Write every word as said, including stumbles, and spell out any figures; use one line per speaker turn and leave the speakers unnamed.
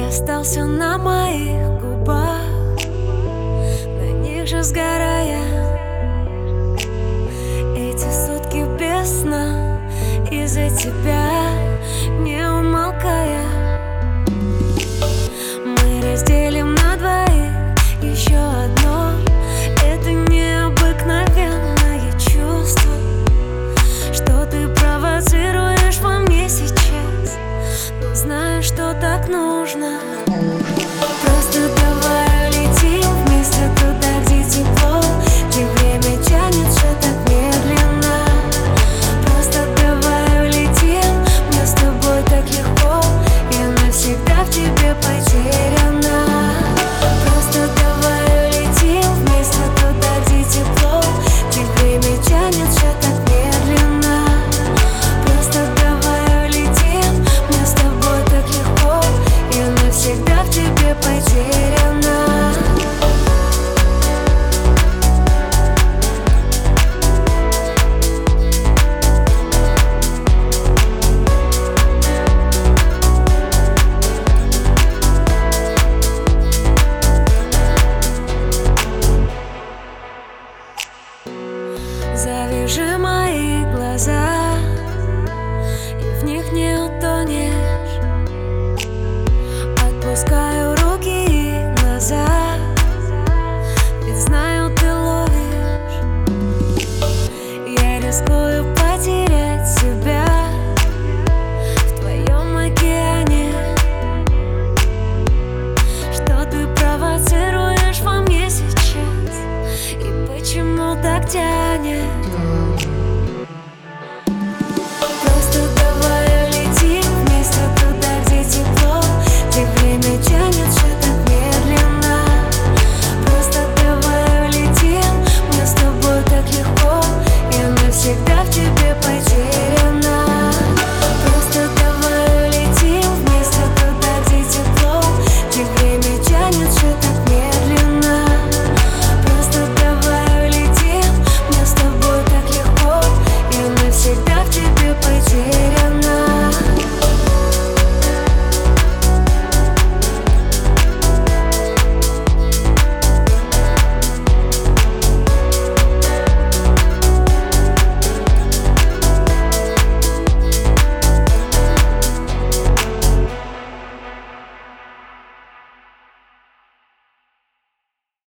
остался на моих губах, на них же сгорая. Эти сутки без сна из-за тебя, не умолкая. Мы разделим на двоих еще одно. Это необыкновенное чувство, что ты провоцируешь во мне сейчас, но знаю, что так нужно.